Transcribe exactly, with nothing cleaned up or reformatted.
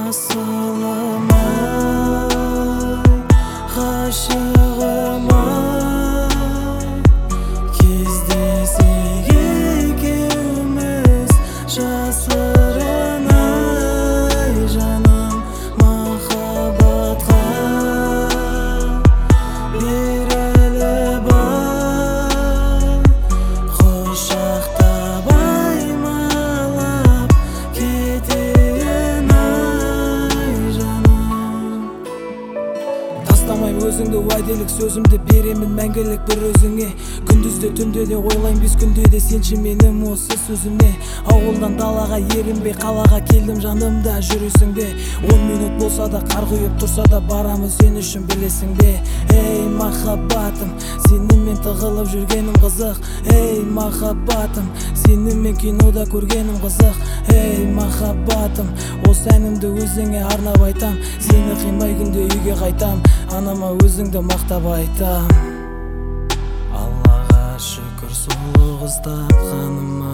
асылыма, ғашығыма кездесек екеуміз жасырын ай жаным махаббатқа берілі бар құшақтап аймалап кетейін ай жаным. Тастамайм өзіңді уәделік сөзімді беремін мәңгілік бір өзіңе. Күндізде түнде де ойлайм біз күнде де сенші менің осы сөзіме. Ауылдан далаға ерінбей қалаға келдім жанымда жүресің бе? Он минут болса да қар құйып тұрса да барамын сен үшін білесің бе? Ей махаббатым, сенімен тығылып жүргенім қызық. Ей махаббатым, сенімен кинода көргенім қызық. Ей махаббатым, осы әнімді өзіңе арнап айтам. Сені қимай күнде үйге қайтам, анама өзіңді мақтап айтам. Аллаға шүкір сұлу қыз тапқаныма.